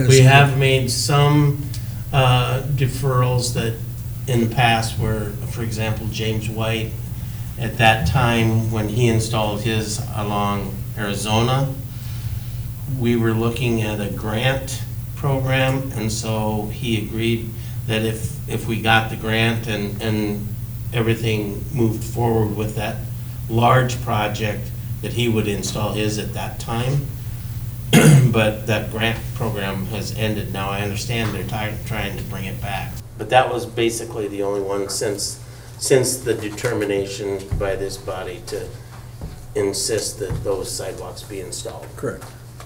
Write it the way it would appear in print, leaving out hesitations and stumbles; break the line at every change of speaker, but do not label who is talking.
We have made some deferrals that in the past were, for example, James White, at that time when he installed his along Arizona, we were looking at a grant program, and so he agreed that if we got the grant and everything moved forward with that large project, that he would install his at that time. But that grant program has ended now. I understand they're trying to bring it back. But that was basically the only one since the determination by this body to insist that those sidewalks be installed.
Correct.